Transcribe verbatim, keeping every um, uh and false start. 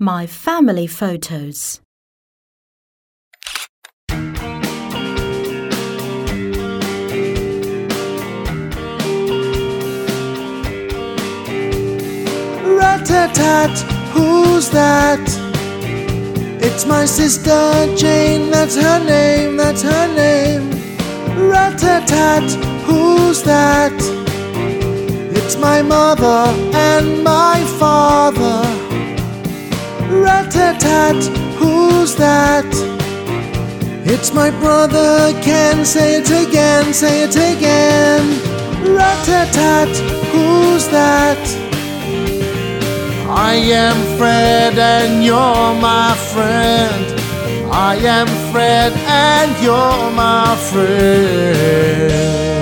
My family photos. Rat-tat-tat, who's that? It's my sister Jane, that's her name, that's her name. Rat-tat-tat, who's that? It's my mother and my father. Rat-tat-tat, who's that? It's my brother Ken, say it again, say it again. Rat-tat-tat, who's that? I am Fred and you're my friend. I am Fred and you're my friend.